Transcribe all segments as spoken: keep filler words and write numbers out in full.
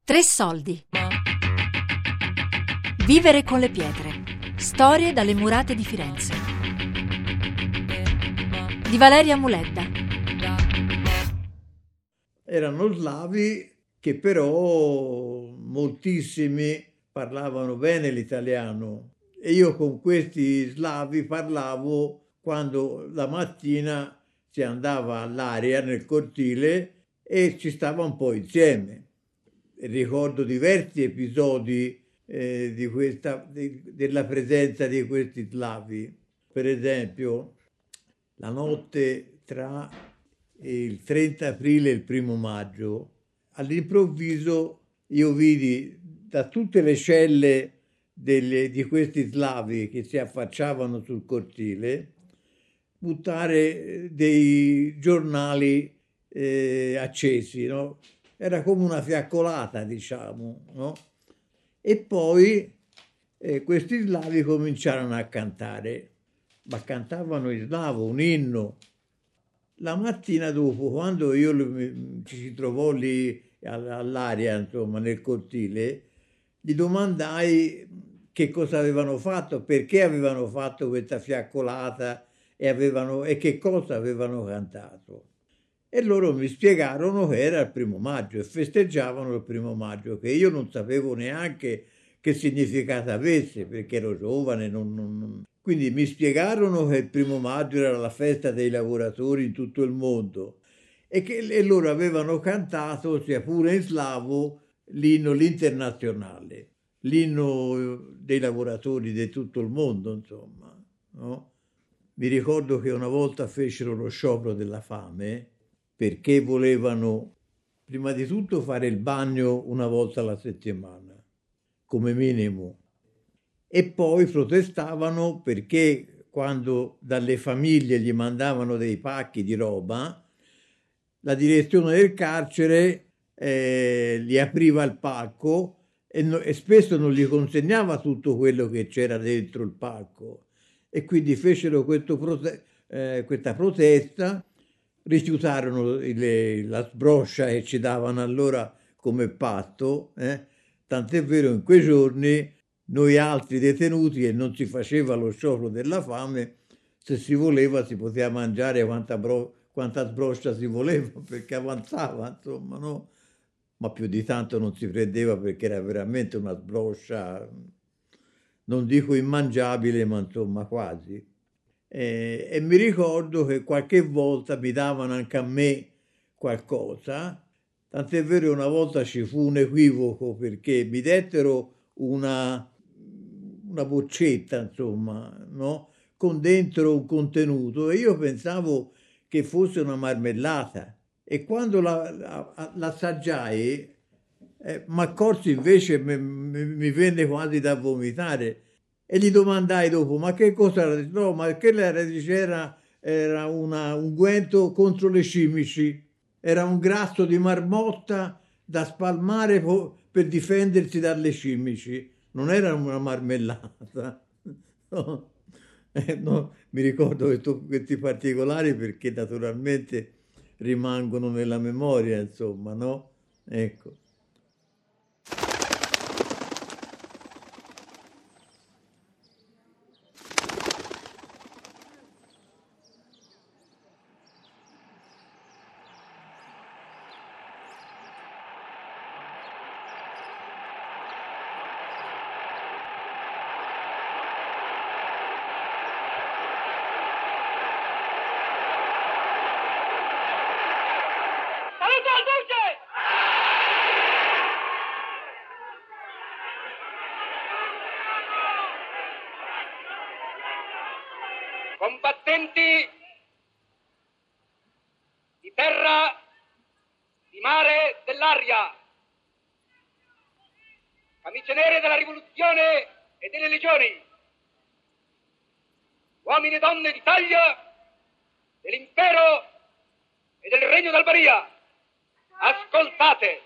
Tre soldi. Vivere con le pietre. Storie dalle murate di Firenze. Di Valeria Muledda. Erano slavi che però moltissimi parlavano bene l'italiano e io con questi slavi parlavo quando la mattina si andava all'aria nel cortile e ci stava un po' insieme. Ricordo diversi episodi eh, di questa, di, della presenza di questi slavi. Per esempio, la notte tra il trenta aprile e il primo maggio, all'improvviso io vidi da tutte le celle delle, di questi slavi che si affacciavano sul cortile buttare dei giornali eh, accesi, no? Era come una fiaccolata, diciamo, no? E poi eh, questi slavi cominciarono a cantare, ma cantavano in slavo, un inno. La mattina dopo, quando io ci si trovò lì all'aria, insomma, nel cortile, gli domandai che cosa avevano fatto, perché avevano fatto questa fiaccolata e, avevano, e che cosa avevano cantato. E loro mi spiegarono che era il primo maggio e festeggiavano il primo maggio, che io non sapevo neanche che significato avesse, perché ero giovane. Non, non... Quindi mi spiegarono che il primo maggio era la festa dei lavoratori in tutto il mondo e che e loro avevano cantato, sia pure in slavo, l'inno l'internazionale, l'inno dei lavoratori di tutto il mondo, insomma, no? Mi ricordo che una volta fecero lo sciopero della fame perché volevano, prima di tutto, fare il bagno una volta alla settimana, come minimo. E poi protestavano perché quando dalle famiglie gli mandavano dei pacchi di roba, la direzione del carcere eh, gli apriva il pacco e, no, e spesso non gli consegnava tutto quello che c'era dentro il pacco. E quindi fecero questo prote- eh, questa protesta, rifiutarono le, la sbroscia che ci davano allora come patto, eh? Tant'è vero in quei giorni noi altri detenuti, e non si faceva lo sciopero della fame, se si voleva si poteva mangiare quanta, bro, quanta sbroscia si voleva perché avanzava, insomma, no? Ma più di tanto non si prendeva perché era veramente una sbroscia, non dico immangiabile, ma insomma quasi. E, e mi ricordo che qualche volta mi davano anche a me qualcosa, tant'è vero che una volta ci fu un equivoco perché mi dettero una, una boccetta, insomma, no? Con dentro un contenuto e io pensavo che fosse una marmellata e quando la, la, l'assaggiai eh, mi accorsi invece, mi, mi, mi venne quasi da vomitare. E gli domandai dopo, ma che cosa era? No, ma che era? Era, era una, un unguento contro le cimici, era un grasso di marmotta da spalmare per difendersi dalle cimici, non era una marmellata. No. Eh, no, mi ricordo questo, questi particolari perché naturalmente rimangono nella memoria, insomma, no? Ecco. Combattenti di terra, di mare, dell'aria, camicie nere della rivoluzione e delle legioni, uomini e donne d'Italia, dell'impero e del regno d'Albania, ascoltate.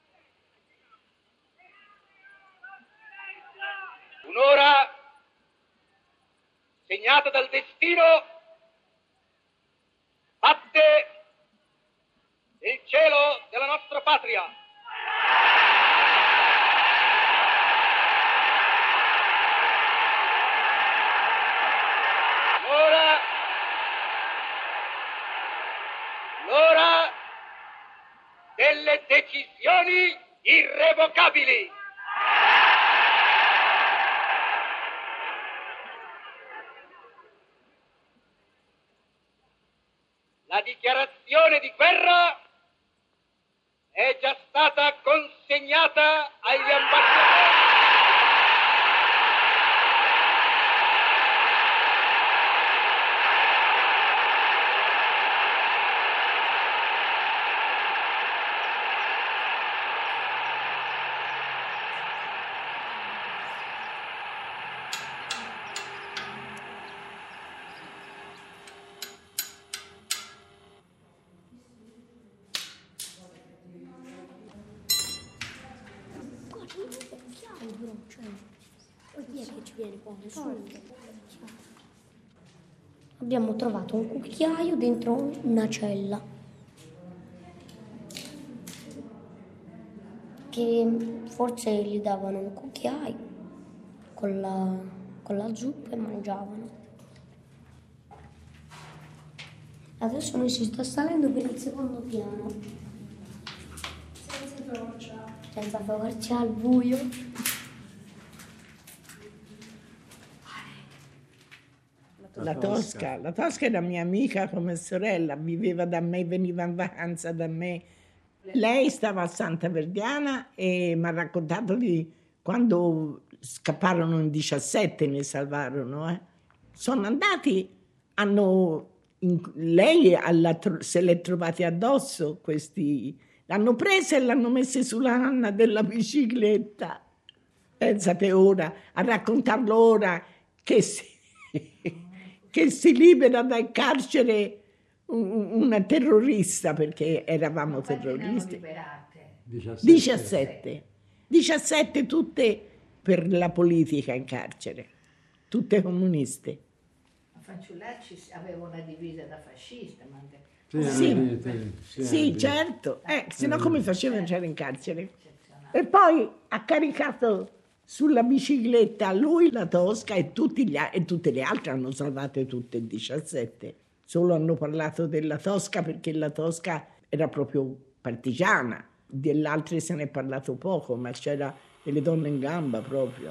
Un'ora segnata dal destino batte nel cielo della nostra patria. delle decisioni irrevocabili. La dichiarazione di guerra è già stata consegnata agli ambasciatori. Abbiamo trovato un cucchiaio dentro una cella che forse gli davano un cucchiaio con la, con la zuppa e mangiavano. Adesso noi si sta salendo per il secondo piano senza torcia, senza torcia al buio. La Tosca, la Tosca era mia amica come sorella, viveva da me, veniva in vacanza da me. Lei stava a Santa Vergana e mi ha raccontato di quando scapparono in diciassette, ne salvarono. Eh. Sono andati, hanno, in, lei alla, se l'è trovati addosso questi, l'hanno presa e l'hanno messa sulla canna della bicicletta. Pensate ora, a raccontarlo ora che si... che si libera dal carcere una terrorista, perché eravamo terroristi. diciassette. diciassette tutte per la politica in carcere, tutte comuniste. Ma Fanciullacci aveva una divisa da fascista. Ma... Sì, sì, sì, sì, certo, eh, se no come faceva a entrare in carcere? E poi ha caricato sulla bicicletta lui, la Tosca e, tutti gli, e tutte le altre hanno salvato tutte il diciassette. Solo hanno parlato della Tosca perché la Tosca era proprio partigiana. Delle altre se ne è parlato poco, ma c'era delle donne in gamba proprio.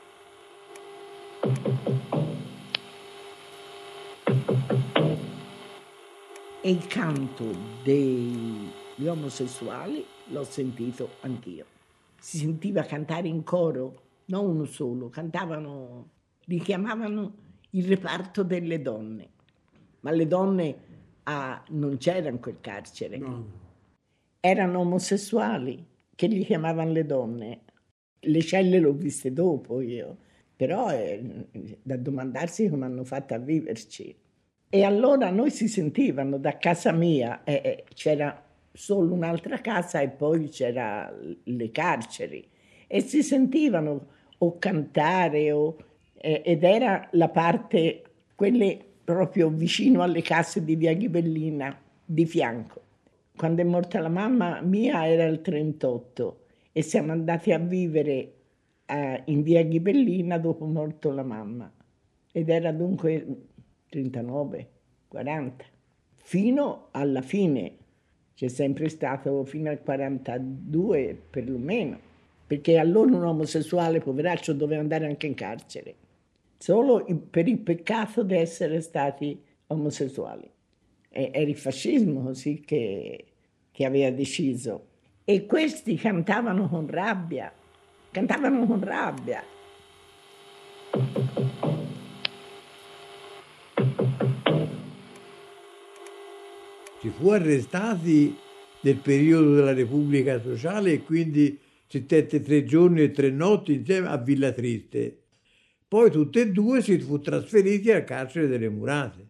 E il canto degli omosessuali l'ho sentito anch'io. Si sentiva cantare in coro, non uno solo, cantavano, li chiamavano il reparto delle donne, ma le donne ah, non c'erano in quel carcere, no. Erano omosessuali che li chiamavano le donne. Le celle l'ho viste dopo io, però è da domandarsi come hanno fatto a viverci. E allora noi si sentivano da casa mia, eh, c'era solo un'altra casa e poi c'era le carceri e si sentivano o cantare o, eh, ed era la parte, quelle proprio vicino alle case di Via Ghibellina, di fianco. Quando è morta la mamma mia era il trentotto e siamo andati a vivere a, in Via Ghibellina dopo morto la mamma ed era dunque trentanove, quaranta, fino alla fine. C'è sempre stato fino al quarantadue perlomeno, perché allora un omosessuale poveraccio doveva andare anche in carcere, solo per il peccato di essere stati omosessuali. E, era il fascismo così che, che aveva deciso. E questi cantavano con rabbia, cantavano con rabbia. Si fu arrestati nel periodo della Repubblica Sociale e quindi si stette tre giorni e tre notti insieme a Villa Triste. Poi tutti e due si fu trasferiti al carcere delle Murate.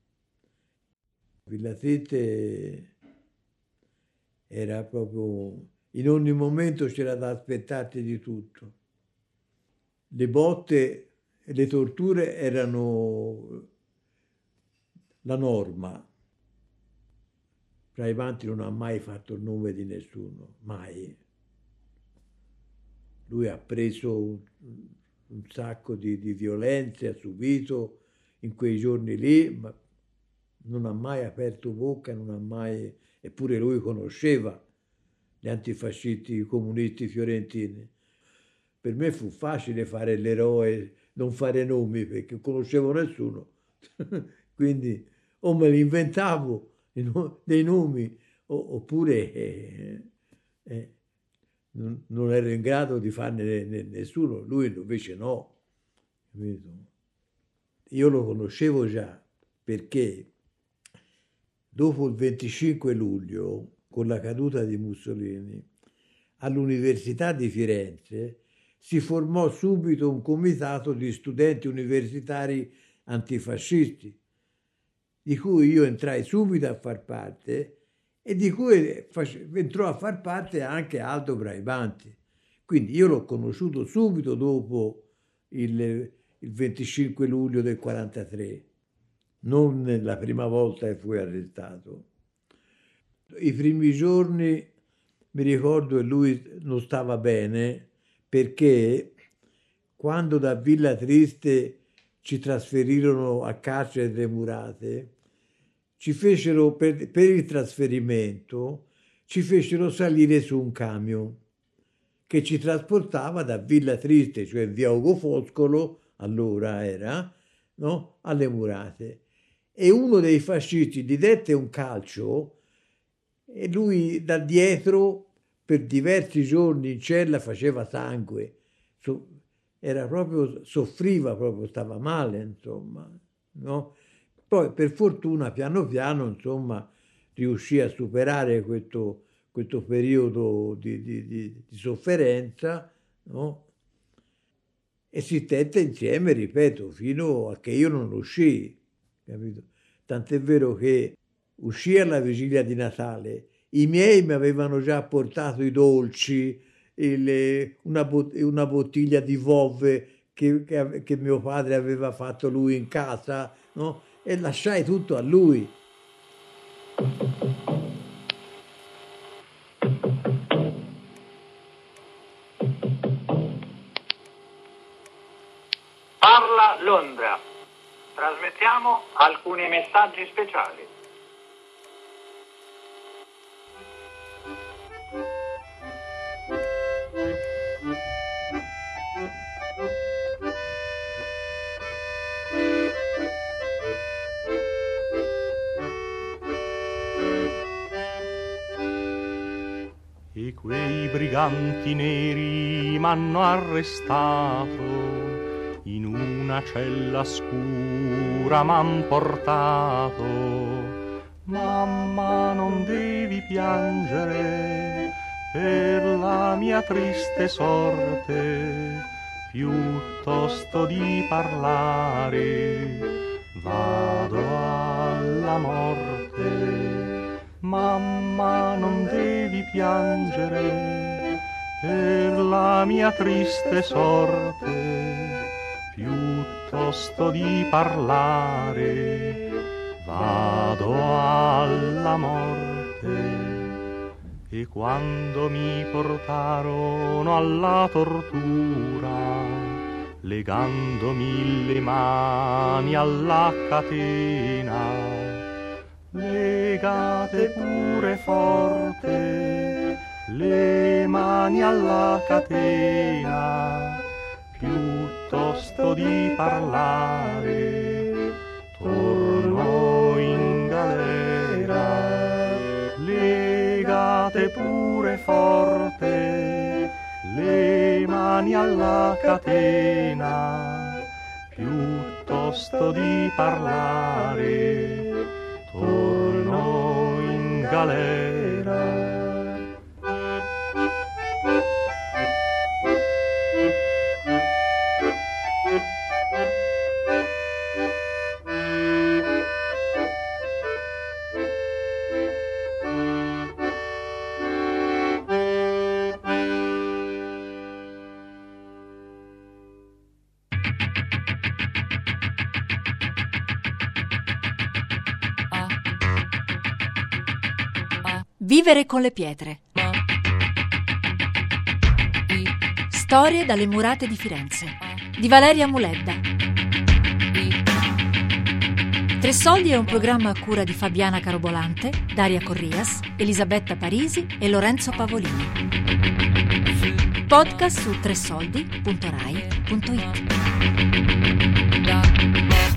Villa Triste era proprio... in ogni momento c'era da aspettarsi di tutto. Le botte e le torture erano la norma. Braivanti non ha mai fatto il nome di nessuno, mai. Lui ha preso un, un sacco di, di violenze, ha subito in quei giorni lì, ma non ha mai aperto bocca, non ha mai... eppure lui conosceva gli antifascisti, i comunisti fiorentini. Per me fu facile fare l'eroe, non fare nomi, perché non conoscevo nessuno. Quindi o me li inventavo dei nomi, oppure eh, eh, non, non ero in grado di farne nessuno. Lui invece no. Io lo conoscevo già, perché dopo il venticinque luglio, con la caduta di Mussolini, all'Università di Firenze si formò subito un comitato di studenti universitari antifascisti, di cui io entrai subito a far parte e di cui entrò a far parte anche Aldo Braibanti. Quindi io l'ho conosciuto subito dopo il, il venticinque luglio del quarantatré, non la prima volta che fui arrestato. I primi giorni mi ricordo che lui non stava bene, perché quando da Villa Triste ci trasferirono a carcere delle Murate, ci fecero, per, per il trasferimento, ci fecero salire su un camion che ci trasportava da Villa Triste, cioè via Ugo Foscolo, allora era, no? Alle Murate. E uno dei fascisti gli dette un calcio e lui da dietro per diversi giorni in cella faceva sangue, so, era proprio, soffriva proprio, stava male, insomma, no? Poi per fortuna piano piano, insomma, riuscì a superare questo, questo periodo di, di, di, di sofferenza, no? E si stette insieme, ripeto, fino a che io non uscii, capito? Tant'è vero che uscì alla vigilia di Natale, i miei mi avevano già portato i dolci, il, una, bot- una bottiglia di Vove che, che, che mio padre aveva fatto lui in casa, no? E lasciai tutto a lui. Parla Londra. Trasmettiamo alcuni messaggi speciali. E quei briganti neri m'hanno arrestato, in una cella scura m'han portato. Mamma, non devi piangere per la mia triste sorte, piuttosto di parlare vado alla morte. Mamma, non devi piangere per la mia triste sorte, piuttosto di parlare vado alla morte. E quando mi portarono alla tortura, legandomi le mani alla catena, legate pure forte le mani alla catena, piuttosto di parlare torno in galera. Legate pure forte le mani alla catena, piuttosto di parlare torno in galera. Vivere con le pietre. Storie dalle Murate di Firenze di Valeria Muledda. Tre Soldi è un programma a cura di Fabiana Carobolante, Daria Corrias, Elisabetta Parisi e Lorenzo Pavolini. Podcast su tresoldi punto rai punto it.